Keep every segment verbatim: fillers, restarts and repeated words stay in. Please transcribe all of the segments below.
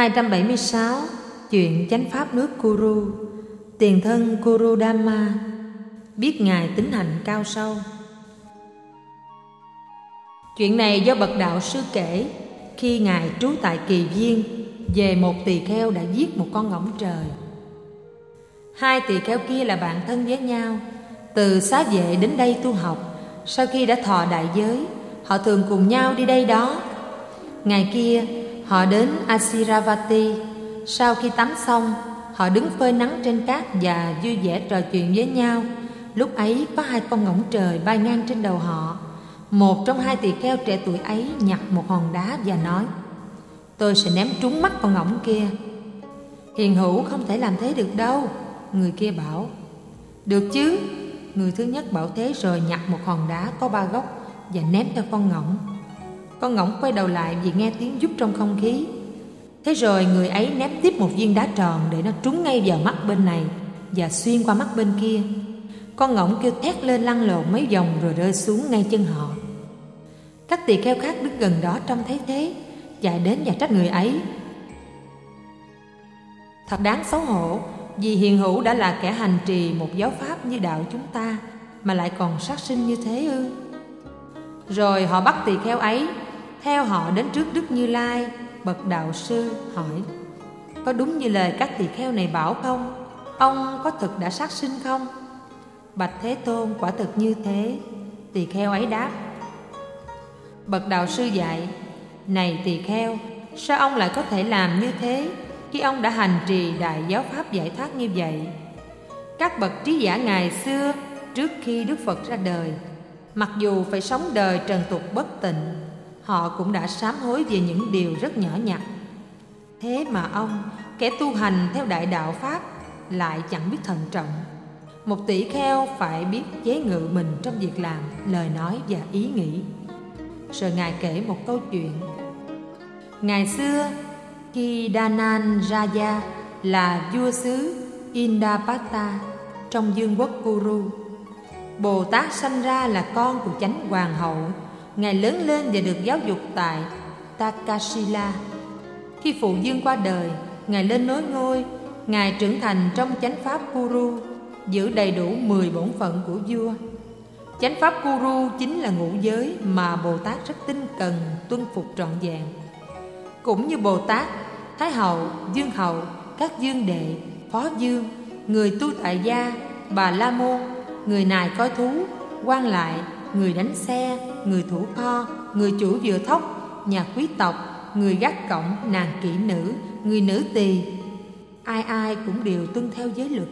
hai trăm bảy mươi sáu. Chuyện chánh pháp nước Kuru. Tiền thân Kurudhamma biết Ngài tính hạnh cao sâu. Chuyện này do bậc đạo sư kể khi Ngài trú tại Kỳ Viên về một tỳ kheo đã giết một con ngỗng trời. Hai tỳ kheo kia là bạn thân với nhau, từ xá vệ đến đây tu học. Sau khi đã thọ đại giới, họ thường cùng nhau đi đây đó. Ngày kia họ đến Asiravati. Sau khi tắm xong, họ đứng phơi nắng trên cát và vui vẻ trò chuyện với nhau. Lúc ấy có hai con ngỗng trời bay ngang trên đầu họ. Một trong hai tỳ kheo trẻ tuổi ấy nhặt một hòn đá và nói: "Tôi sẽ ném trúng mắt con ngỗng kia." "Hiền hữu không thể làm thế được đâu," người kia bảo. "Được chứ." Người thứ nhất bảo thế rồi nhặt một hòn đá có ba góc và ném cho con ngỗng. Con ngỗng quay đầu lại vì nghe tiếng vút trong không khí. Thế rồi người ấy ném tiếp một viên đá tròn để nó trúng ngay vào mắt bên này và xuyên qua mắt bên kia. Con ngỗng kêu thét lên lăn lộn mấy vòng rồi rơi xuống ngay chân họ. Các tỳ kheo khác đứng gần đó trông thấy thế, chạy đến và trách người ấy: "Thật đáng xấu hổ, vì hiền hữu đã là kẻ hành trì một giáo pháp như đạo chúng ta mà lại còn sát sinh như thế ư?" Rồi họ bắt tỳ kheo ấy theo họ đến trước Đức Như Lai. Bậc đạo sư hỏi: "Có đúng như lời các tỳ kheo này bảo không? Ông có thực đã sát sinh không?" "Bạch Thế Tôn, quả thực như thế," tỳ kheo ấy đáp. Bậc đạo sư dạy: "Này tỳ kheo, sao ông lại có thể làm như thế khi ông đã hành trì đại giáo pháp giải thoát như vậy? Các bậc trí giả ngày xưa trước khi Đức Phật ra đời, mặc dù phải sống đời trần tục bất tịnh, họ cũng đã sám hối về những điều rất nhỏ nhặt. Thế mà ông, kẻ tu hành theo đại đạo pháp, lại chẳng biết thận trọng. Một tỷ kheo phải biết chế ngự mình trong việc làm, lời nói và ý nghĩ." Rồi Ngài kể một câu chuyện. Ngày xưa, khi Danan Raja là vua xứ Indapata trong vương quốc Kuru, Bồ Tát sanh ra là con của chánh hoàng hậu. Ngài lớn lên và được giáo dục tại Takasila. Khi phụ vương qua đời, Ngài lên nối ngôi. Ngài trưởng thành trong chánh pháp Kuru, giữ đầy đủ mười bổn phận của vua. Chánh pháp Kuru chính là ngũ giới mà Bồ Tát rất tinh cần tuân phục trọn vẹn. Cũng như Bồ Tát, Thái hậu, vương hậu, các vương đệ, phó vương, người tu tại gia, bà la môn, người nài coi thú, quan lại, người đánh xe, người thủ kho, người chủ vựa thóc, nhà quý tộc, người gác cổng, nàng kỹ nữ, người nữ tỳ, ai ai cũng đều tuân theo giới luật.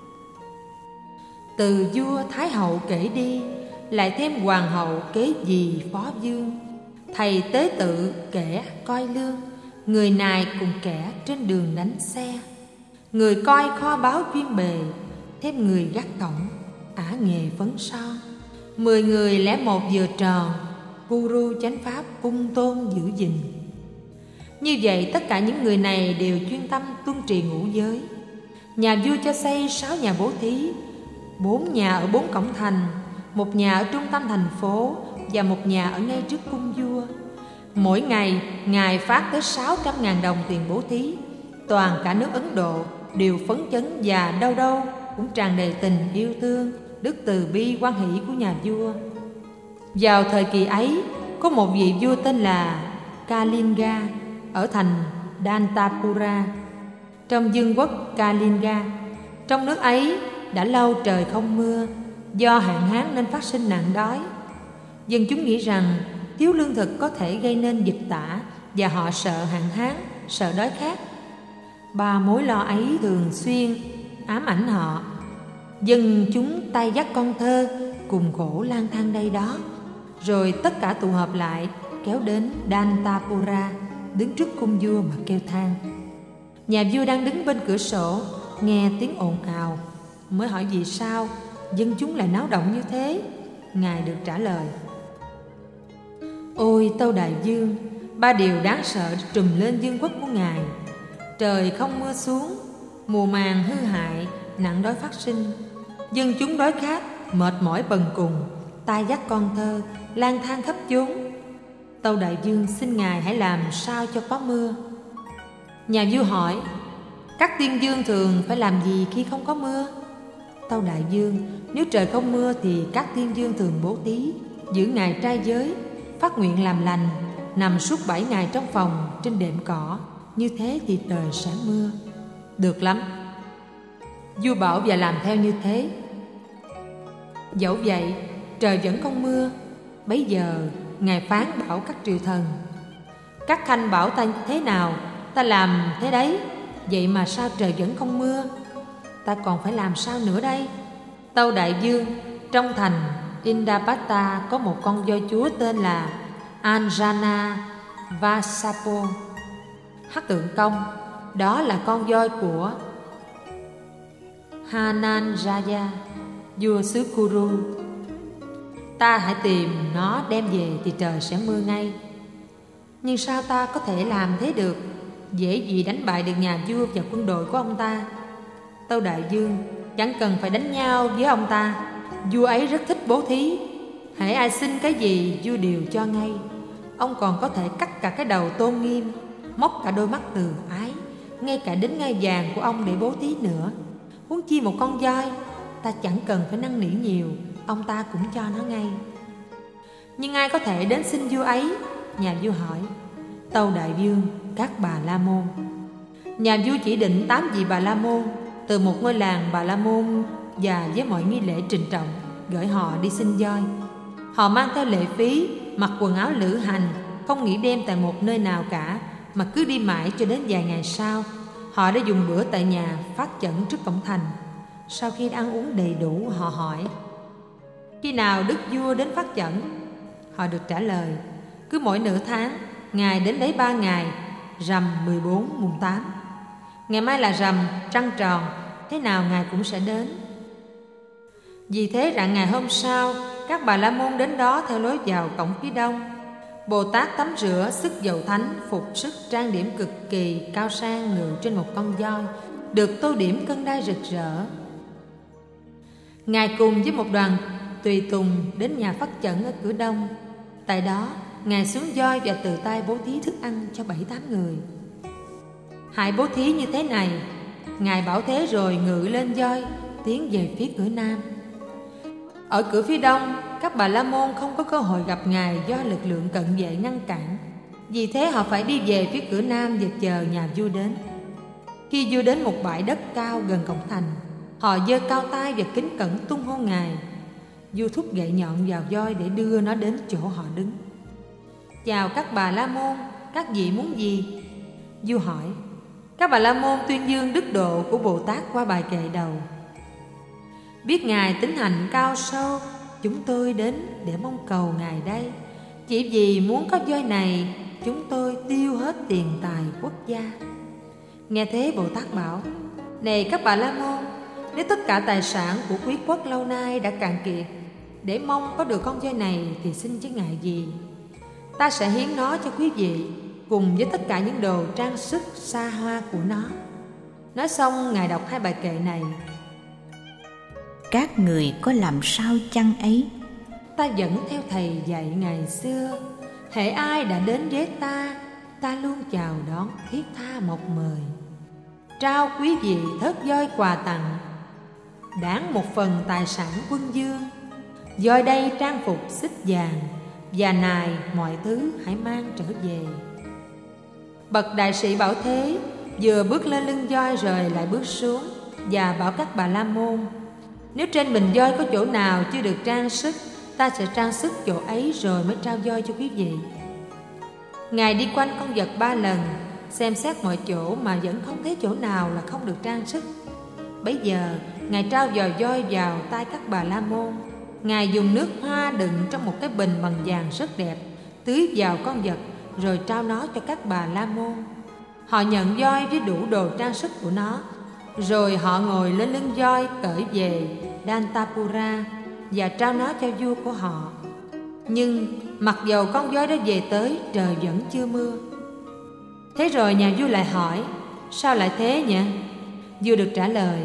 Từ vua Thái hậu kể đi, lại thêm hoàng hậu kế dì phó vương, thầy tế tự kẻ coi lương, người nài cùng kẻ trên đường đánh xe, người coi kho báu chuyên bề, thêm người gác cổng, ả nghề phấn son. Mười người lẻ một vừa tròn, Guru chánh pháp cung tôn giữ gìn. Như vậy tất cả những người này đều chuyên tâm tuân trì ngũ giới. Nhà vua cho xây sáu nhà bố thí, bốn nhà ở bốn cổng thành, một nhà ở trung tâm thành phố và một nhà ở ngay trước cung vua. Mỗi ngày Ngài phát tới sáu trăm ngàn đồng tiền bố thí. Toàn cả nước Ấn Độ đều phấn chấn và đâu đâu cũng tràn đầy tình yêu thương, đức từ bi hoan hỷ của nhà vua. Vào thời kỳ ấy, có một vị vua tên là Kalinga ở thành Dantapura trong vương quốc Kalinga. Trong nước ấy đã lâu trời không mưa, do hạn hán nên phát sinh nạn đói. Dân chúng nghĩ rằng thiếu lương thực có thể gây nên dịch tả, và họ sợ hạn hán, sợ đói khát. Ba mối lo ấy thường xuyên ám ảnh họ. Dân chúng tay dắt con thơ cùng khổ lang thang đây đó. Rồi tất cả tụ họp lại, kéo đến Dantapura, đứng trước cung vua mà kêu than. Nhà vua đang đứng bên cửa sổ, nghe tiếng ồn ào, mới hỏi vì sao dân chúng lại náo động như thế. Ngài được trả lời: "Ôi Tâu Đại Vương, ba điều đáng sợ trùm lên vương quốc của Ngài. Trời không mưa xuống, mùa màng hư hại, nạn đói phát sinh, dân chúng đói khát, mệt mỏi bần cùng, tay dắt con thơ, lang thang khắp chốn. Tâu Đại Vương xin Ngài hãy làm sao cho có mưa." Nhà vua hỏi: các tiên dương thường phải làm gì khi không có mưa? Tâu đại vương: nếu trời không mưa thì các tiên dương thường bố thí, giữ ngày trai giới, phát nguyện làm lành, nằm suốt bảy ngày trong phòng trên đệm cỏ, như thế thì trời sẽ mưa. Được lắm. Vua bảo và làm theo như thế. Dẫu vậy trời vẫn không mưa. Bấy giờ ngài phán bảo các triều thần: các khanh bảo ta thế nào ta làm thế đấy, vậy mà sao trời vẫn không mưa? Ta còn phải làm sao nữa đây? Tâu đại vương: trong thành Indapata có một con voi chúa tên là Anjana Vasapo Hắc Tượng Công. Đó là con voi của Hananjaya, vua xứ Kuru. Ta hãy tìm nó đem về thì trời sẽ mưa ngay. Nhưng sao ta có thể làm thế được? Dễ gì đánh bại được nhà vua và quân đội của ông ta. Tâu đại vương: chẳng cần phải đánh nhau với ông ta. Vua ấy rất thích bố thí. hễ ai xin cái gì vua đều cho ngay. Ông còn có thể cắt cả cái đầu tôn nghiêm, móc cả đôi mắt từ ái, ngay cả đến ngai vàng của ông để bố thí nữa. Huống chi một con voi, ta chẳng cần phải năn nỉ nhiều, ông ta cũng cho nó ngay. Nhưng ai có thể đến xin vua ấy? Nhà vua hỏi. Tâu đại vương: các bà la môn. Nhà vua chỉ định tám vị bà la môn từ một ngôi làng bà la môn và với mọi nghi lễ trịnh trọng gửi họ đi xin voi. Họ mang theo lệ phí, mặc quần áo lữ hành, không nghỉ đêm tại một nơi nào cả, mà cứ đi mãi cho đến vài ngày sau. Họ đã dùng bữa tại nhà phát chẩn trước cổng thành. Sau khi ăn uống đầy đủ, họ hỏi: khi nào đức vua đến phát chẩn? Họ được trả lời: cứ mỗi nửa tháng, ngài đến đấy ba ngày, rằm mười bốn mùng tám. Ngày mai là rằm trăng tròn, thế nào ngài cũng sẽ đến. Vì thế rạng ngày hôm sau, các bà la môn đến đó theo lối vào cổng phía đông. Bồ Tát tắm rửa, sức dầu thánh, phục sức trang điểm cực kỳ cao sang, ngự trên một con voi, được tô điểm cân đai rực rỡ. Ngài cùng với một đoàn tùy tùng đến nhà phát chẩn ở cửa đông. Tại đó, ngài xuống voi và từ tay bố thí thức ăn cho bảy tám người. Hãy bố thí như thế này. Ngài bảo thế rồi ngự lên voi, tiến về phía cửa nam. Ở cửa phía đông, các bà la môn không có cơ hội gặp ngài do lực lượng cận vệ ngăn cản. Vì thế họ phải đi về phía cửa nam và chờ nhà vua đến. Khi vua đến một bãi đất cao gần cổng thành, họ giơ cao tay và kính cẩn tung hô ngài. Vua thúc gậy nhọn vào voi để đưa nó đến chỗ họ đứng. Chào các bà la môn, các vị muốn gì? Vua hỏi. Các bà la môn tuyên dương đức độ của Bồ Tát qua bài kệ đầu. Biết ngài tính hạnh cao sâu, chúng tôi đến để mong cầu ngài đây. Chỉ vì muốn có voi này, chúng tôi tiêu hết tiền tài quốc gia. Nghe thế Bồ Tát bảo: này các bà la môn, nếu tất cả tài sản của quý quốc lâu nay đã cạn kiệt, để mong có được con voi này thì xin chứ ngại gì. Ta sẽ hiến nó cho quý vị, cùng với tất cả những đồ trang sức xa hoa của nó. Nói xong, ngài đọc hai bài kệ này. Các người có làm sao chăng ấy? Ta vẫn theo thầy dạy ngày xưa. Hễ ai đã đến với ta, ta luôn chào đón thiết tha một mời. Trao quý vị thớt voi quà tặng, đáng một phần tài sản quân dương. Voi đây trang phục xích vàng, và nài mọi thứ hãy mang trở về. Bậc đại sĩ bảo thế, vừa bước lên lưng voi rồi lại bước xuống, và bảo các bà la môn: nếu trên mình voi có chỗ nào chưa được trang sức, ta sẽ trang sức chỗ ấy rồi mới trao voi cho quý vị. Ngài đi quanh con vật ba lần, xem xét mọi chỗ mà vẫn không thấy chỗ nào là không được trang sức. Bấy giờ ngài trao giò voi vào tay các bà la môn. Ngài dùng nước hoa đựng trong một cái bình bằng vàng rất đẹp, tưới vào con vật rồi trao nó cho các bà la môn. Họ nhận voi với đủ đồ trang sức của nó, rồi họ ngồi lên lưng voi cởi về Dantapura và trao nó cho vua của họ. Nhưng mặc dầu con voi đã về tới, trời vẫn chưa mưa. Thế rồi nhà vua lại hỏi: sao lại thế nhỉ? Vua được trả lời: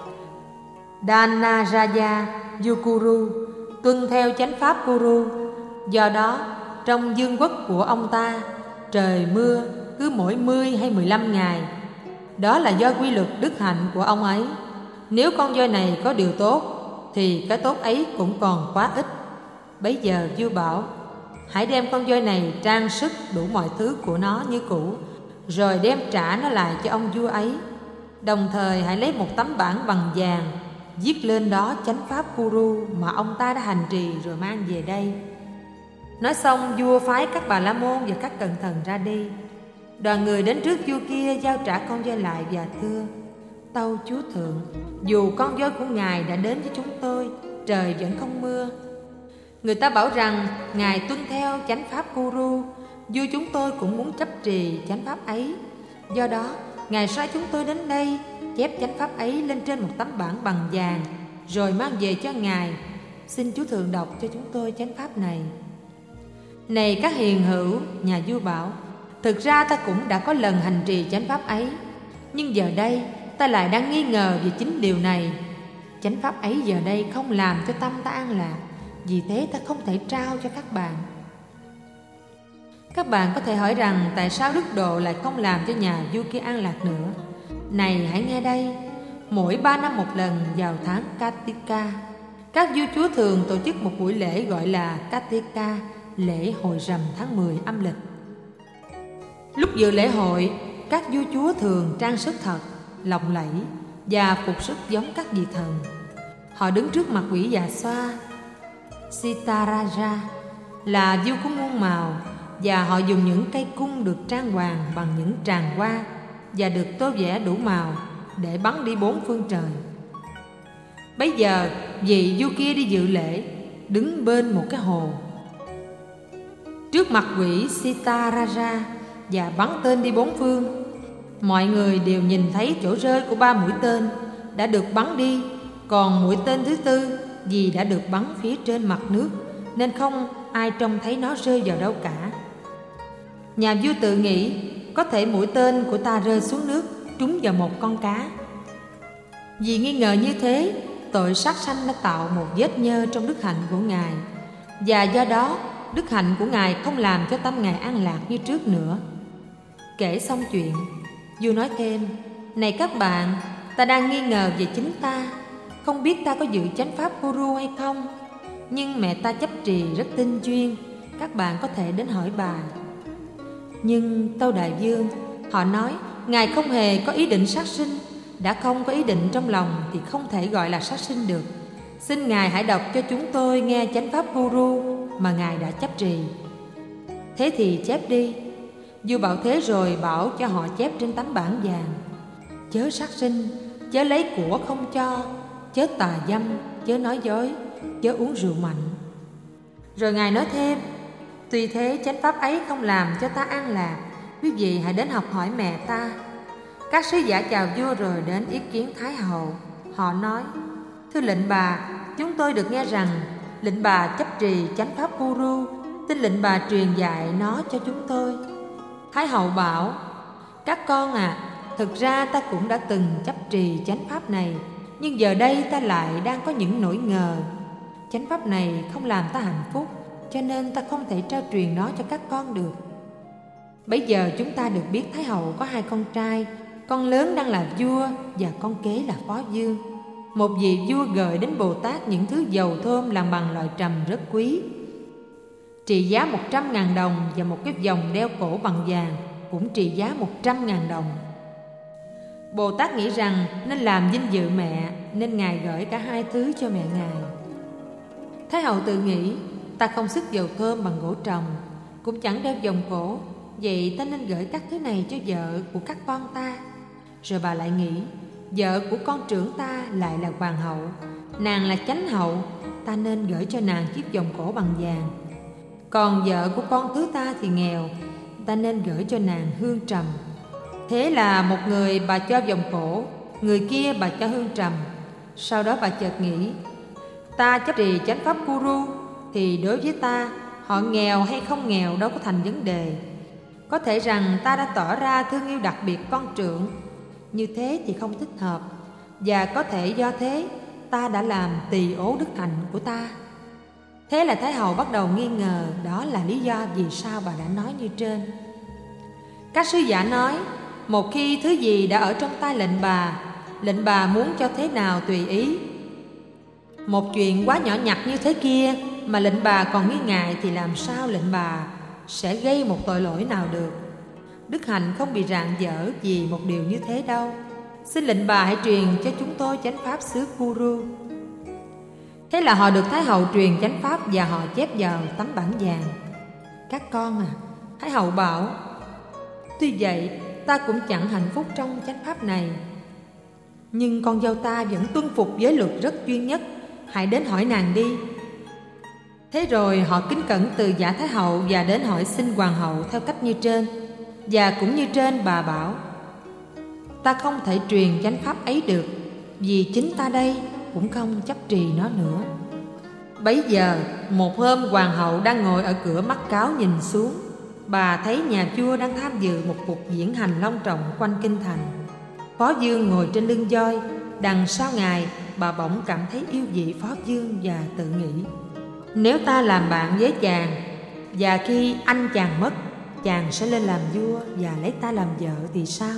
Dhanaraja vua Kuru tuân theo chánh pháp Kuru. Do đó trong vương quốc của ông ta, trời mưa cứ mỗi mười hay mười lăm ngày. Đó là do quy luật đức hạnh của ông ấy. Nếu con voi này có điều tốt thì cái tốt ấy cũng còn quá ít. Bấy giờ vua bảo: hãy đem con voi này trang sức đủ mọi thứ của nó như cũ, rồi đem trả nó lại cho ông vua ấy. Đồng thời hãy lấy một tấm bảng bằng vàng, viết lên đó chánh pháp Guru mà ông ta đã hành trì rồi mang về đây. Nói xong, vua phái các bà la môn và các cận thần ra đi. Đoàn người đến trước vua kia giao trả con voi lại và thưa: tâu chúa thượng, dù con voi của ngài đã đến với chúng tôi, trời vẫn không mưa. Người ta bảo rằng ngài tuân theo chánh pháp Guru, vua chúng tôi cũng muốn chấp trì chánh pháp ấy. Do đó ngài sai chúng tôi đến đây chép chánh pháp ấy lên trên một tấm bảng bằng vàng, rồi mang về cho ngài. Xin chúa thượng đọc cho chúng tôi chánh pháp này. Này các hiền hữu, nhà vua bảo, thực ra ta cũng đã có lần hành trì chánh pháp ấy, nhưng giờ đây ta lại đang nghi ngờ về chính điều này. Chánh pháp ấy giờ đây không làm cho tâm ta an lạc, vì thế ta không thể trao cho các bạn. Các bạn có thể hỏi rằng tại sao Đức Độ lại không làm cho nhà vua kia an lạc nữa. Này hãy nghe đây, mỗi ba năm một lần vào tháng Kartika, các vua chúa thường tổ chức một buổi lễ gọi là Kartika, lễ hội rằm tháng mười âm lịch. Lúc dự lễ hội, các vua chúa thường trang sức thật, lộng lẫy và phục sức giống các vị thần. Họ đứng trước mặt quỷ già xoa Sitaraja, là vua của muôn màu, và họ dùng những cây cung được trang hoàng bằng những tràng hoa và được tô vẽ đủ màu để bắn đi bốn phương trời. Bấy giờ vị vua kia đi dự lễ, đứng bên một cái hồ trước mặt quỷ Sitaraja và bắn tên đi bốn phương. Mọi người đều nhìn thấy chỗ rơi của ba mũi tên đã được bắn đi, còn mũi tên thứ tư vì đã được bắn phía trên mặt nước nên không ai trông thấy nó rơi vào đâu cả. Nhà vua tự nghĩ có thể mũi tên của ta rơi xuống nước trúng vào một con cá. Vì nghi ngờ như thế, tội sát sanh đã tạo một vết nhơ trong đức hạnh của ngài, và do đó đức hạnh của ngài không làm cho tâm ngài an lạc như trước nữa. Kể xong chuyện, vua nói thêm: này các bạn, ta đang nghi ngờ về chính ta, không biết ta có giữ chánh pháp Guru hay không. Nhưng mẹ ta chấp trì rất tinh chuyên, các bạn có thể đến hỏi bà. Nhưng tâu đại vương, họ nói ngài không hề có ý định sát sinh. Đã không có ý định trong lòng thì không thể gọi là sát sinh được. Xin ngài hãy đọc cho chúng tôi nghe chánh pháp Guru mà ngài đã chấp trì. Thế thì chép đi. Vua bảo thế rồi bảo cho họ chép trên tấm bảng vàng: chớ sát sinh, chớ lấy của không cho, chớ tà dâm, chớ nói dối, chớ uống rượu mạnh. Rồi ngài nói thêm: tuy thế chánh pháp ấy không làm cho ta an lạc, quý vị hãy đến học hỏi mẹ ta. Các sứ giả chào vua rồi đến ý kiến Thái hậu. Họ nói: thưa lệnh bà, chúng tôi được nghe rằng lệnh bà chấp trì chánh pháp Guru, xin lệnh bà truyền dạy nó cho chúng tôi. Thái hậu bảo: các con à, thực ra ta cũng đã từng chấp trì chánh pháp này, nhưng giờ đây ta lại đang có những nỗi ngờ. Chánh pháp này không làm ta hạnh phúc, cho nên ta không thể trao truyền nó cho các con được. Bây giờ chúng ta được biết Thái hậu có hai con trai, con lớn đang là vua và con kế là phó vương. Một vị vua gợi đến Bồ Tát những thứ dầu thơm làm bằng loại trầm rất quý, trị giá một trăm ngàn đồng, và một cái vòng đeo cổ bằng vàng cũng trị giá một trăm ngàn đồng. Bồ Tát nghĩ rằng nên làm vinh dự mẹ, nên ngài gửi cả hai thứ cho mẹ ngài. Thái hậu tự nghĩ: ta không sức dầu thơm bằng gỗ trồng, cũng chẳng đeo vòng cổ, vậy ta nên gửi các thứ này cho vợ của các con ta. Rồi bà lại nghĩ: vợ của con trưởng ta lại là hoàng hậu, nàng là chánh hậu, ta nên gửi cho nàng chiếc vòng cổ bằng vàng. Còn vợ của con thứ ta thì nghèo, ta nên gửi cho nàng hương trầm. Thế là một người bà cho vòng cổ, người kia bà cho hương trầm. Sau đó bà chợt nghĩ: ta chấp trì chánh pháp Guru thì đối với ta, họ nghèo hay không nghèo đâu có thành vấn đề. Có thể rằng ta đã tỏ ra thương yêu đặc biệt con trưởng, như thế thì không thích hợp, và có thể do thế ta đã làm tỳ ố đức hạnh của ta. Thế là Thái hậu bắt đầu nghi ngờ đó là lý do vì sao bà đã nói như trên. Các sứ giả nói, một khi thứ gì đã ở trong tay lệnh bà, lệnh bà muốn cho thế nào tùy ý. Một chuyện quá nhỏ nhặt như thế kia mà lệnh bà còn nghi ngại, thì làm sao lệnh bà sẽ gây một tội lỗi nào được. Đức Hạnh không bị rạng dở vì một điều như thế đâu. Xin lệnh bà hãy truyền cho chúng tôi chánh pháp xứ Kuru. Thế là họ được Thái hậu truyền chánh pháp và họ chép vào tấm bản vàng. Các con à, Thái hậu bảo, tuy vậy ta cũng chẳng hạnh phúc trong chánh pháp này, nhưng con dâu ta vẫn tuân phục giới luật rất chuyên nhất, hãy đến hỏi nàng đi. Thế rồi họ kính cẩn từ giả Thái hậu và đến hỏi xin hoàng hậu theo cách như trên. Và cũng như trên, bà bảo, ta không thể truyền chánh pháp ấy được, vì chính ta đây cũng không chấp trì nó nữa. Bấy giờ một hôm, hoàng hậu đang ngồi ở cửa mắt cáo nhìn xuống. Bà thấy nhà vua đang tham dự một cuộc diễn hành long trọng quanh kinh thành. Phó vương ngồi trên lưng voi, đằng sau ngài bà bỗng cảm thấy yêu dị Phó vương và tự nghĩ, nếu ta làm bạn với chàng, và khi anh chàng mất, chàng sẽ lên làm vua và lấy ta làm vợ thì sao?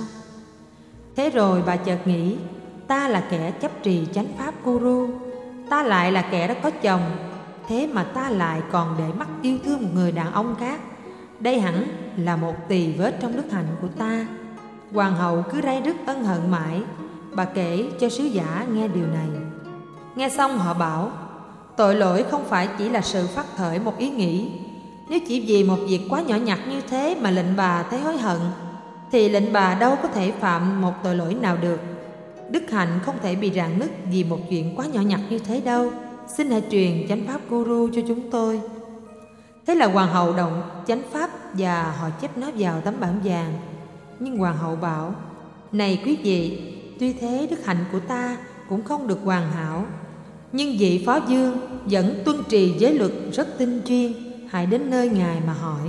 Thế rồi bà chợt nghĩ, ta là kẻ chấp trì chánh pháp Kuru, ta lại là kẻ đã có chồng, thế mà ta lại còn để mắt yêu thương một người đàn ông khác. Đây hẳn là một tỳ vết trong đức hạnh của ta. Hoàng hậu cứ ray rứt ân hận mãi. Bà kể cho sứ giả nghe điều này. Nghe xong họ bảo, tội lỗi không phải chỉ là sự phát khởi một ý nghĩ. Nếu chỉ vì một việc quá nhỏ nhặt như thế mà lệnh bà thấy hối hận, thì lệnh bà đâu có thể phạm một tội lỗi nào được. Đức Hạnh không thể bị rạn nứt vì một chuyện quá nhỏ nhặt như thế đâu. Xin hãy truyền chánh pháp Kuru cho chúng tôi. Thế là hoàng hậu động chánh pháp và họ chép nó vào tấm bản vàng. Nhưng hoàng hậu bảo, này quý vị, tuy thế đức hạnh của ta cũng không được hoàn hảo, nhưng vị Phó vương vẫn tuân trì giới luật rất tinh chuyên, hãy đến nơi ngài mà hỏi.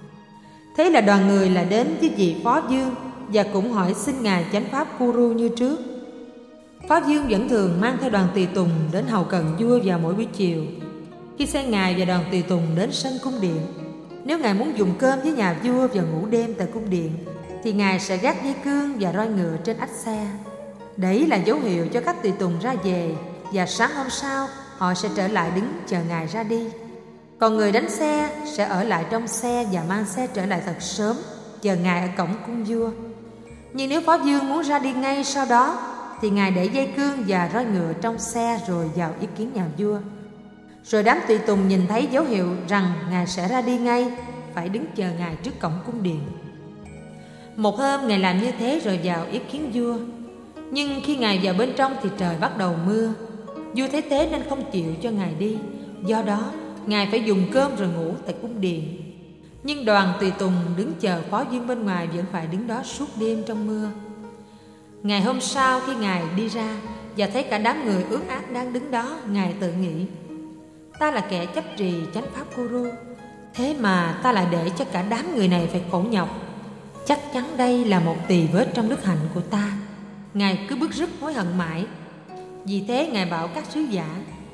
Thế là đoàn người là đến với vị Phó vương và cũng hỏi xin ngài chánh pháp Kuru như trước. Phó vương vẫn thường mang theo đoàn tùy tùng đến hầu cận vua vào mỗi buổi chiều. Khi xe ngài và đoàn tùy tùng đến sân cung điện, nếu ngài muốn dùng cơm với nhà vua và ngủ đêm tại cung điện, thì ngài sẽ gác dây cương và roi ngựa trên ách xe. Đấy là dấu hiệu cho các tùy tùng ra về, và sáng hôm sau họ sẽ trở lại đứng chờ ngài ra đi. Còn người đánh xe sẽ ở lại trong xe và mang xe trở lại thật sớm, chờ ngài ở cổng cung vua. Nhưng nếu Phó vương muốn ra đi ngay sau đó, thì ngài để dây cương và roi ngựa trong xe rồi vào ý kiến nhà vua. Rồi đám tùy tùng nhìn thấy dấu hiệu rằng ngài sẽ ra đi ngay, phải đứng chờ ngài trước cổng cung điện. Một hôm ngài làm như thế rồi vào ý kiến vua. Nhưng khi ngài vào bên trong thì trời bắt đầu mưa. Vua thấy thế nên không chịu cho ngài đi. Do đó ngài phải dùng cơm rồi ngủ tại cung điện. Nhưng đoàn tùy tùng đứng chờ Phó vương bên ngoài vẫn phải đứng đó suốt đêm trong mưa. Ngày hôm sau khi ngài đi ra và thấy cả đám người ướt át đang đứng đó, ngài tự nghĩ, ta là kẻ chấp trì chánh pháp Kuru, thế mà ta lại để cho cả đám người này phải khổ nhọc. Chắc chắn đây là một tỳ vết trong đức hạnh của ta. Ngài cứ bứt rứt hối hận mãi. Vì thế ngài bảo các sứ giả,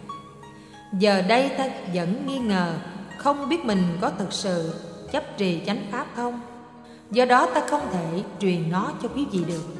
giờ đây ta vẫn nghi ngờ, không biết mình có thực sự chấp trì chánh pháp không. Do đó ta không thể truyền nó cho quý vị được.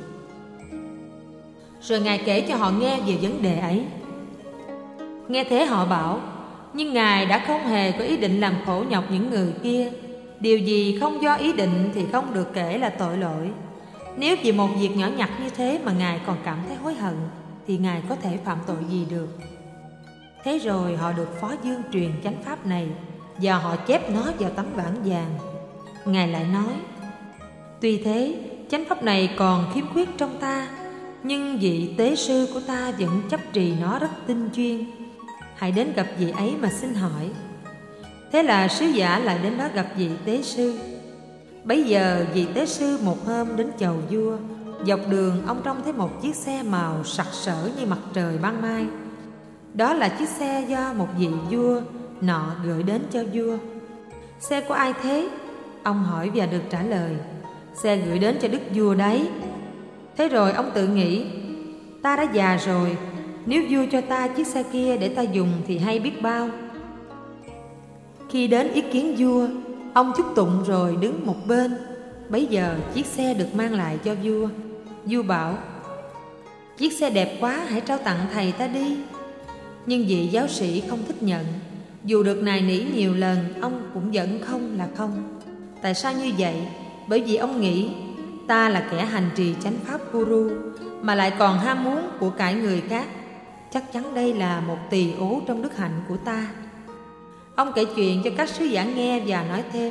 Rồi ngài kể cho họ nghe về vấn đề ấy. Nghe thế họ bảo, nhưng ngài đã không hề có ý định làm khổ nhọc những người kia. Điều gì không do ý định thì không được kể là tội lỗi. Nếu vì một việc nhỏ nhặt như thế mà ngài còn cảm thấy hối hận, thì ngài có thể phạm tội gì được. Thế rồi họ được Phó vương truyền chánh pháp này, và họ chép nó vào tấm bản vàng. Ngài lại nói, tuy thế chánh pháp này còn khiếm khuyết trong ta, nhưng vị tế sư của ta vẫn chấp trì nó rất tinh chuyên. Hãy đến gặp vị ấy mà xin hỏi. Thế là sứ giả lại đến đó gặp vị tế sư. Bấy giờ vị tế sư một hôm đến chầu vua. Dọc đường ông trông thấy một chiếc xe màu sặc sỡ như mặt trời ban mai. Đó là chiếc xe do một vị vua nọ gửi đến cho vua. Xe của ai thế? Ông hỏi và được trả lời, xe gửi đến cho đức vua đấy. Thế rồi ông tự nghĩ, ta đã già rồi, nếu vua cho ta chiếc xe kia để ta dùng thì hay biết bao. Khi đến ý kiến vua, ông chúc tụng rồi đứng một bên. Bấy giờ chiếc xe được mang lại cho vua. Vua bảo: chiếc xe đẹp quá, hãy trao tặng thầy ta đi. Nhưng vị giáo sĩ không thích nhận. Dù được nài nỉ nhiều lần, ông cũng vẫn không là không. Tại sao như vậy? Bởi vì ông nghĩ ta là kẻ hành trì chánh pháp guru, mà lại còn ham muốn của cải người khác. Chắc chắn đây là một tỳ ố trong đức hạnh của ta. Ông kể chuyện cho các sứ giả nghe và nói thêm: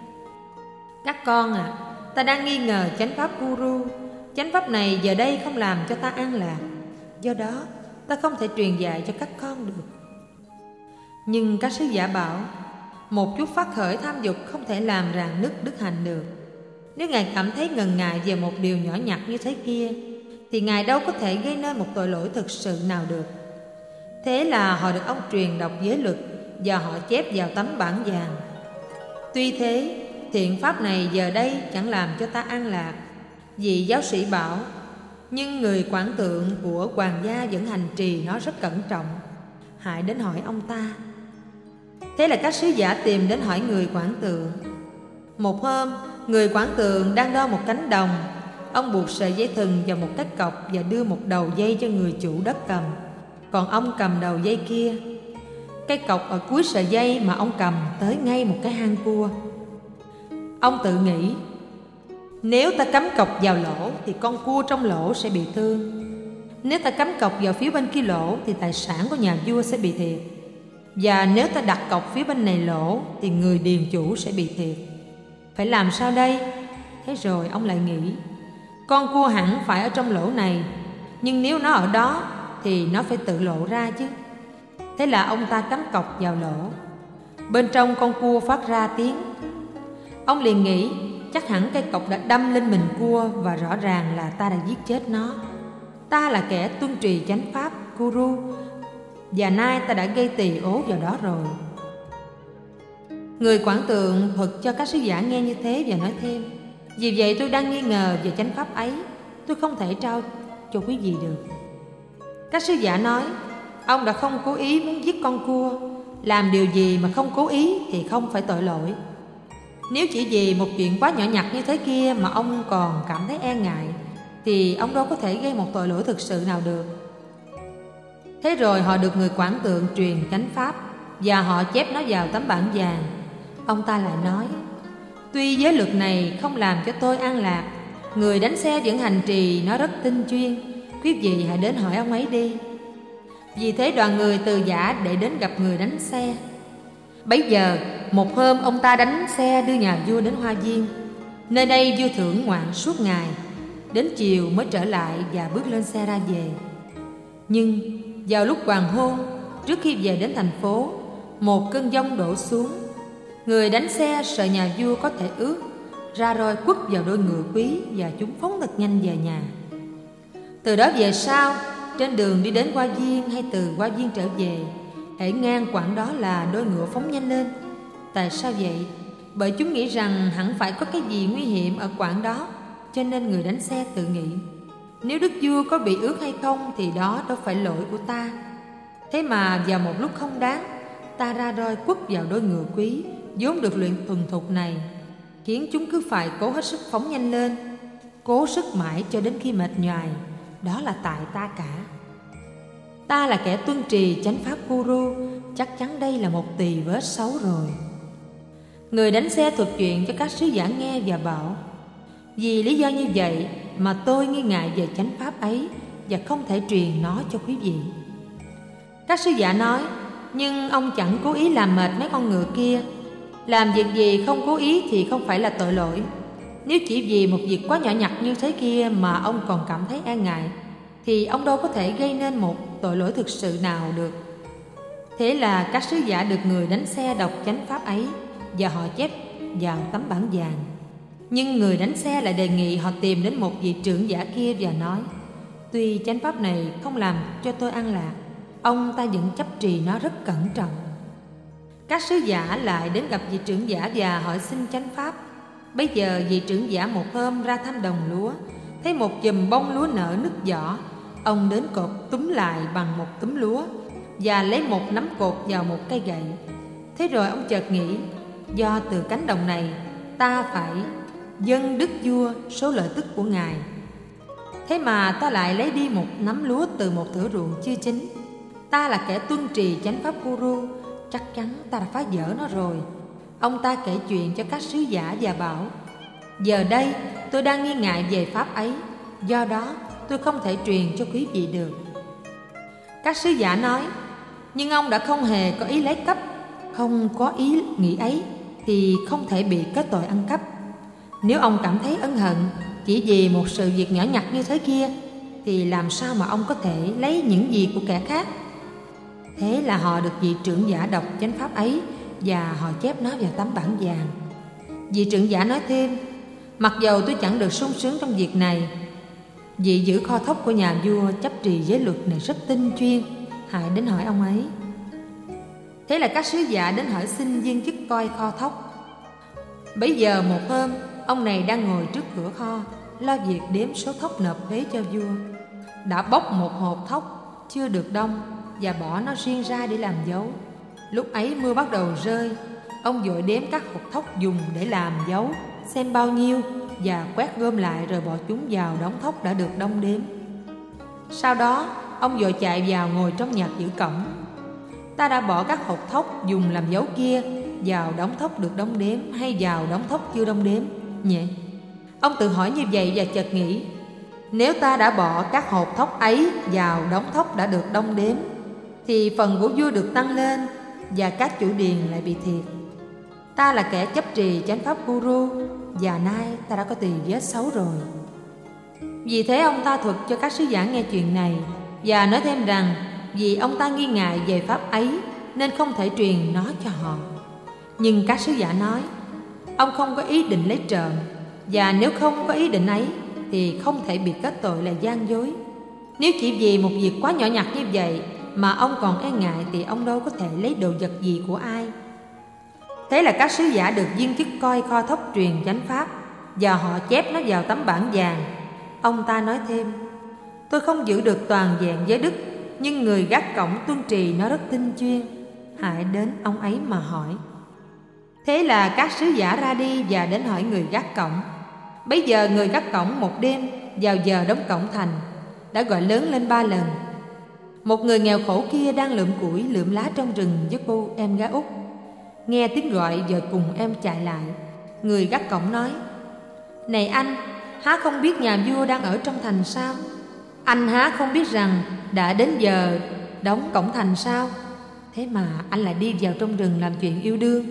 các con à, ta đang nghi ngờ chánh pháp guru. Chánh pháp này giờ đây không làm cho ta an lạc, do đó ta không thể truyền dạy cho các con được. Nhưng các sứ giả bảo: một chút phát khởi tham dục không thể làm rạn nứt đức hạnh được. Nếu Ngài cảm thấy ngần ngại về một điều nhỏ nhặt như thế kia, thì Ngài đâu có thể gây nên một tội lỗi thực sự nào được. Thế là họ được ông truyền đọc giới luật và họ chép vào tấm bản vàng. Tuy thế, thiện pháp này giờ đây chẳng làm cho ta an lạc. Vị giáo sĩ bảo: nhưng người quản tượng của hoàng gia vẫn hành trì nó rất cẩn trọng, hãy đến hỏi ông ta. Thế là các sứ giả tìm đến hỏi người quản tượng. Một hôm, người quản tượng đang đo một cánh đồng. Ông buộc sợi dây thừng vào một cái cọc và đưa một đầu dây cho người chủ đất cầm, còn ông cầm đầu dây kia. Cái cọc ở cuối sợi dây mà ông cầm tới ngay một cái hang cua. Ông tự nghĩ: nếu ta cắm cọc vào lỗ thì con cua trong lỗ sẽ bị thương. Nếu ta cắm cọc vào phía bên kia lỗ thì tài sản của nhà vua sẽ bị thiệt. Và nếu ta đặt cọc phía bên này lỗ thì người điền chủ sẽ bị thiệt. Phải làm sao đây? Thế rồi ông lại nghĩ: con cua hẳn phải ở trong lỗ này, nhưng nếu nó ở đó thì nó phải tự lộ ra chứ. Thế là ông ta cắm cọc vào lỗ. Bên trong con cua phát ra tiếng. Ông liền nghĩ chắc hẳn cây cọc đã đâm lên mình cua, và rõ ràng là ta đã giết chết nó. Ta là kẻ tuân trì chánh pháp guru, và nay ta đã gây tỳ ố vào đó rồi. Người quản tượng thuật cho các sứ giả nghe như thế và nói thêm: vì vậy tôi đang nghi ngờ về chánh pháp ấy, tôi không thể trao cho quý vị được. Các sứ giả nói: ông đã không cố ý muốn giết con cua. Làm điều gì mà không cố ý thì không phải tội lỗi. Nếu chỉ vì một chuyện quá nhỏ nhặt như thế kia mà ông còn cảm thấy e ngại, thì ông đâu có thể gây một tội lỗi thực sự nào được. Thế rồi họ được người quản tượng truyền chánh pháp, và họ chép nó vào tấm bản vàng. Ông ta lại nói: tuy giới luật này không làm cho tôi an lạc, người đánh xe vẫn hành trì nó rất tinh chuyên. Quý vị hãy đến hỏi ông ấy đi. Vì thế đoàn người từ giả để đến gặp người đánh xe. Bấy giờ một hôm ông ta đánh xe đưa nhà vua đến Hoa Viên. Nơi đây vua thưởng ngoạn suốt ngày, đến chiều mới trở lại và bước lên xe ra về. Nhưng vào lúc hoàng hôn, trước khi về đến thành phố, một cơn giông đổ xuống. Người đánh xe sợ nhà vua có thể ướt, ra roi quất vào đôi ngựa quý, và chúng phóng thật nhanh về nhà. Từ đó về sau, trên đường đi đến Hoa Viên hay từ Hoa Viên trở về, hễ ngang quãng đó là đôi ngựa phóng nhanh lên. Tại sao vậy? Bởi chúng nghĩ rằng hẳn phải có cái gì nguy hiểm ở quãng đó, cho nên người đánh xe tự nghĩ: nếu đức vua có bị ướt hay không thì đó đâu phải lỗi của ta. Thế mà vào một lúc không đáng, ta ra roi quất vào đôi ngựa quý vốn được luyện thuần thục này, khiến chúng cứ phải cố hết sức phóng nhanh lên, cố sức mãi cho đến khi mệt nhoài. Đó là tại ta cả. Ta là kẻ tuân trì chánh pháp guru, chắc chắn đây là một tỳ vết xấu rồi. Người đánh xe thuật chuyện cho các sứ giả nghe và bảo: vì lý do như vậy mà tôi nghi ngại về chánh pháp ấy và không thể truyền nó cho quý vị. Các sứ giả nói: nhưng ông chẳng cố ý làm mệt mấy con ngựa kia. Làm việc gì không cố ý thì không phải là tội lỗi. Nếu chỉ vì một việc quá nhỏ nhặt như thế kia mà ông còn cảm thấy e ngại, thì ông đâu có thể gây nên một tội lỗi thực sự nào được. Thế là các sứ giả được người đánh xe đọc chánh pháp ấy, và họ chép vào tấm bản vàng. Nhưng người đánh xe lại đề nghị họ tìm đến một vị trưởng giả kia và nói: tuy chánh pháp này không làm cho tôi an lạc, ông ta vẫn chấp trì nó rất cẩn trọng. Các sứ giả lại đến gặp vị trưởng giả và hỏi xin chánh pháp. Bây giờ vị trưởng giả một hôm ra thăm đồng lúa, thấy một chùm bông lúa nở nứt vỏ. Ông đến cột túm lại bằng một túm lúa và lấy một nắm cột vào một cây gậy. Thế rồi ông chợt nghĩ: do từ cánh đồng này ta phải dâng đức vua số lợi tức của ngài. Thế mà ta lại lấy đi một nắm lúa từ một thửa ruộng chưa chín. Ta là kẻ tuân trì chánh pháp Guru, chắc chắn ta đã phá vỡ nó rồi. Ông ta kể chuyện cho các sứ giả và bảo: giờ đây tôi đang nghi ngại về pháp ấy, do đó tôi không thể truyền cho quý vị được. Các sứ giả nói: nhưng ông đã không hề có ý lấy cắp, không có ý nghĩ ấy thì không thể bị kết tội ăn cắp. Nếu ông cảm thấy ân hận chỉ vì một sự việc nhỏ nhặt như thế kia, thì làm sao mà ông có thể lấy những gì của kẻ khác? Thế là họ được vị trưởng giả đọc chánh pháp ấy và họ chép nó vào tấm bảng vàng. Vị trưởng giả nói thêm: mặc dầu tôi chẳng được sung sướng trong việc này, vị giữ kho thóc của nhà vua chấp trì giới luật này rất tinh chuyên, hãy đến hỏi ông ấy. Thế là các sứ giả đến hỏi xin viên chức coi kho thóc. Bấy giờ một hôm, ông này đang ngồi trước cửa kho, lo việc đếm số thóc nộp thuế cho vua. Đã bóc một hộp thóc chưa được đông và bỏ nó riêng ra để làm dấu. Lúc ấy mưa bắt đầu rơi. Ông vội đếm các hột thóc dùng để làm dấu, xem bao nhiêu và quét gom lại rồi bỏ chúng vào đống thóc đã được đông đếm. Sau đó ông vội chạy vào ngồi trong nhà giữ cổng. Ta đã bỏ các hột thóc dùng làm dấu kia vào đống thóc được đông đếm hay vào đống thóc chưa đông đếm nhỉ? Ông tự hỏi như vậy và chợt nghĩ: nếu ta đã bỏ các hột thóc ấy vào đống thóc đã được đông đếm thì phần của vua được tăng lên và các chủ điền lại bị thiệt. Ta là kẻ chấp trì chánh pháp Guru và nay ta đã có tỳ vết xấu rồi. Vì thế ông ta thuật cho các sứ giả nghe chuyện này và nói thêm rằng vì ông ta nghi ngại về pháp ấy nên không thể truyền nó cho họ. Nhưng các sứ giả nói: ông không có ý định lấy trộm, và nếu không có ý định ấy thì không thể bị kết tội là gian dối. Nếu chỉ vì một việc quá nhỏ nhặt như vậy mà ông còn e ngại thì ông đâu có thể lấy đồ vật gì của ai. Thế là các sứ giả được viên chức coi kho thóc truyền chánh pháp và họ chép nó vào tấm bảng vàng. Ông ta nói thêm: tôi không giữ được toàn vẹn giới đức, nhưng người gác cổng tuân trì nó rất tinh chuyên, hãy đến ông ấy mà hỏi. Thế là các sứ giả ra đi và đến hỏi người gác cổng. Bấy giờ người gác cổng một đêm vào giờ đóng cổng thành đã gọi lớn lên ba lần: một người nghèo khổ kia đang lượm củi lượm lá trong rừng với cô em gái út. Nghe tiếng gọi vợ cùng em chạy lại. Người gác cổng nói: này anh, há không biết nhà vua đang ở trong thành sao? Anh há không biết rằng đã đến giờ đóng cổng thành sao? Thế mà anh lại đi vào trong rừng làm chuyện yêu đương.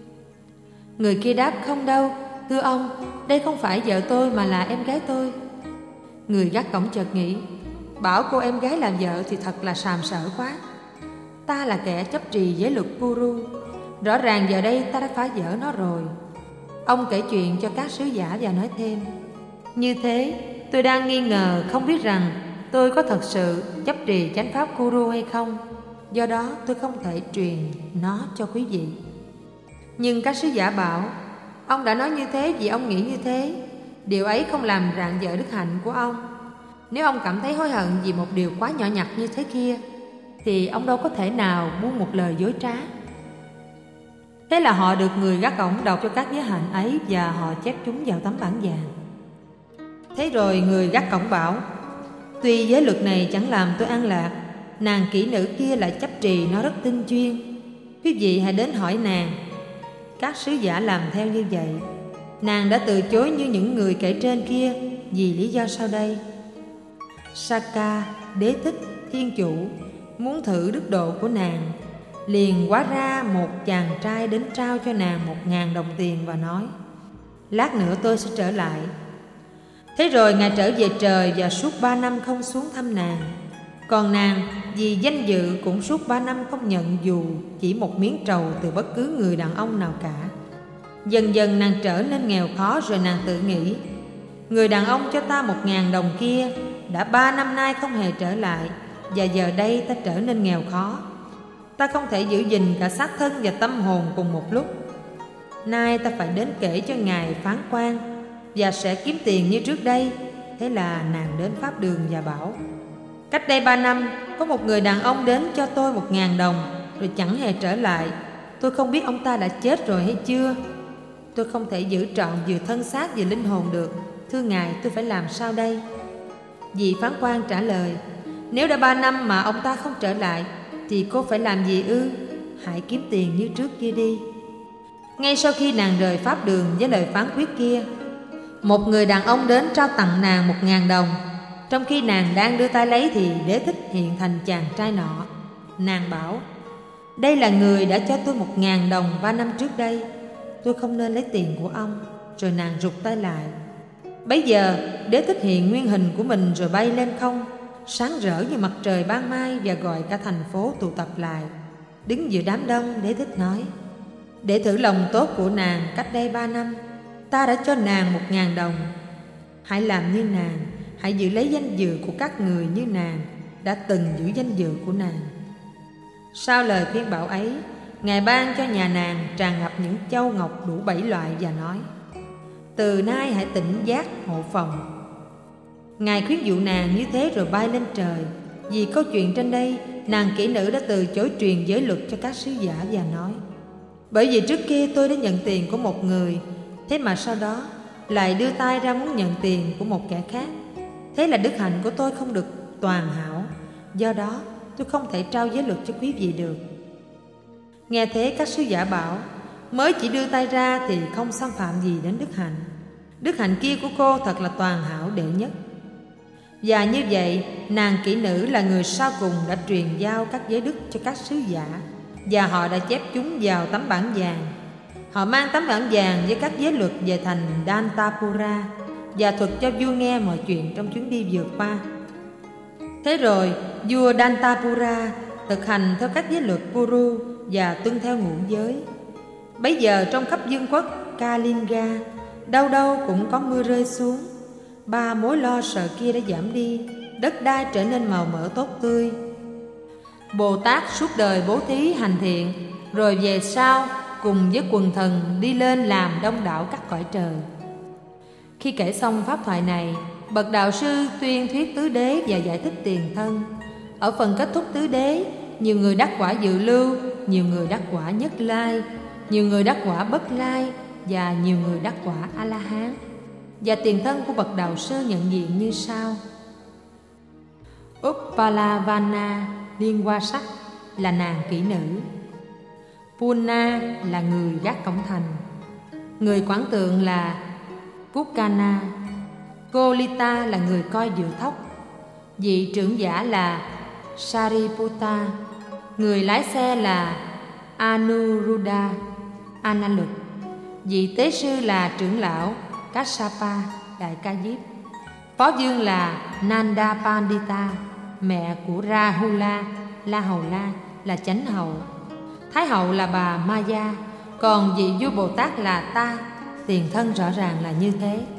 Người kia đáp: không đâu, thưa ông, đây không phải vợ tôi mà là em gái tôi. Người gác cổng chợt nghĩ: bảo cô em gái làm vợ thì thật là sàm sỡ quá. Ta là kẻ chấp trì giới luật Guru, rõ ràng giờ đây ta đã phá vỡ nó rồi. Ông kể chuyện cho các sứ giả và nói thêm: như thế tôi đang nghi ngờ không biết rằng tôi có thật sự chấp trì chánh pháp Guru hay không, do đó tôi không thể truyền nó cho quý vị. Nhưng các sứ giả bảo: ông đã nói như thế vì ông nghĩ như thế. Điều ấy không làm rạng rỡ đức hạnh của ông. Nếu ông cảm thấy hối hận vì một điều quá nhỏ nhặt như thế kia thì ông đâu có thể nào buông một lời dối trá. Thế là họ được người gác cổng đọc cho các giới hạnh ấy và họ chép chúng vào tấm bảng vàng. Thế rồi người gác cổng bảo: tuy giới luật này chẳng làm tôi an lạc, nàng kỹ nữ kia lại chấp trì nó rất tinh chuyên. Quý vị hãy đến hỏi nàng. Các sứ giả làm theo như vậy. Nàng đã từ chối như những người kể trên kia vì lý do sau đây: Saka, đế thích, thiên chủ muốn thử đức độ của nàng, liền hóa ra một chàng trai đến trao cho nàng một ngàn đồng tiền và nói: lát nữa tôi sẽ trở lại. Thế rồi ngài trở về trời và suốt ba năm không xuống thăm nàng. Còn nàng vì danh dự cũng suốt ba năm không nhận dù chỉ một miếng trầu từ bất cứ người đàn ông nào cả. Dần dần nàng trở nên nghèo khó, rồi nàng tự nghĩ: người đàn ông cho ta một ngàn đồng kia đã ba năm nay không hề trở lại, và giờ đây ta trở nên nghèo khó. Ta không thể giữ gìn cả xác thân và tâm hồn cùng một lúc. Nay ta phải đến kể cho ngài phán quan và sẽ kiếm tiền như trước đây. Thế là nàng đến pháp đường và bảo: cách đây ba năm có một người đàn ông đến cho tôi một ngàn đồng rồi chẳng hề trở lại. Tôi không biết ông ta đã chết rồi hay chưa. Tôi không thể giữ trọn vừa thân xác vừa linh hồn được. Thưa ngài, tôi phải làm sao đây? Vị phán quan trả lời: Nếu đã ba năm mà ông ta không trở lại thì cô phải làm gì ư? Hãy kiếm tiền như trước kia đi. Ngay sau khi nàng rời pháp đường với lời phán quyết kia, một người đàn ông đến trao tặng nàng một ngàn đồng. Trong khi nàng đang đưa tay lấy thì Đế Thích hiện thành chàng trai nọ. Nàng bảo: Đây là người đã cho tôi một ngàn đồng ba năm trước đây. Tôi không nên lấy tiền của ông. Rồi nàng rụt tay lại. Bấy giờ Đế Thích hiện nguyên hình của mình rồi bay lên không, sáng rỡ như mặt trời ban mai, và gọi cả thành phố tụ tập lại. Đứng giữa đám đông, Đế Thích nói: Để thử lòng tốt của nàng, cách đây ba năm ta đã cho nàng một ngàn đồng. Hãy làm như nàng, hãy giữ lấy danh dự của các người như nàng đã từng giữ danh dự của nàng. Sau lời khuyên bảo ấy, Ngài ban cho nhà nàng tràn ngập những châu ngọc đủ bảy loại và nói: Từ nay hãy tỉnh giác hộ phòng. Ngài khuyến dụ nàng như thế rồi bay lên trời. Vì câu chuyện trên đây, nàng kỹ nữ đã từ chối truyền giới luật cho các sứ giả và nói: Bởi vì trước kia tôi đã nhận tiền của một người, thế mà sau đó lại đưa tay ra muốn nhận tiền của một kẻ khác. Thế là đức hạnh của tôi không được toàn hảo. Do đó tôi không thể trao giới luật cho quý vị được. Nghe thế các sứ giả bảo: Mới chỉ đưa tay ra thì không xâm phạm gì đến đức hạnh. Đức hạnh kia của cô thật là toàn hảo đệ nhất. Và như vậy, nàng kỹ nữ là người sau cùng đã truyền giao các giới đức cho các sứ giả, và họ đã chép chúng vào tấm bản vàng. Họ mang tấm bản vàng với các giới luật về thành Dantapura và thuật cho vua nghe mọi chuyện trong chuyến đi vừa qua. Thế rồi vua Dantapura thực hành theo các giới luật Kuru và tuân theo ngũ giới. Bấy giờ trong khắp vương quốc Kalinga, đâu đâu cũng có mưa rơi xuống. Ba mối lo sợ kia đã giảm đi, đất đai trở nên màu mỡ tốt tươi. Bồ Tát suốt đời bố thí hành thiện, rồi về sau cùng với quần thần đi lên làm đông đảo các cõi trời. Khi kể xong pháp thoại này, bậc đạo sư tuyên thuyết tứ đế và giải thích tiền thân. Ở phần kết thúc tứ đế, nhiều người đắc quả dự lưu, nhiều người đắc quả nhất lai, nhiều người đắc quả bất lai, và nhiều người đắc quả A La Hán. Và tiền thân của bậc đạo sư nhận diện như sau: Uppalavana liên qua sắc là nàng kỹ nữ, Puna là người gác cổng thành, người quản tượng là Pukana, Kolita là người coi dựa thóc, vị trưởng giả là Sariputta, người lái xe là Anuruddha Analuk, vị tế sư là trưởng lão Kassapa Đại Ca Diếp, phó vương là Nanda Pandita, mẹ của Rahula La Hầu La là chánh hậu, thái hậu là bà Maya, còn vị vua Bồ Tát là ta. Tiền thân rõ ràng là như thế.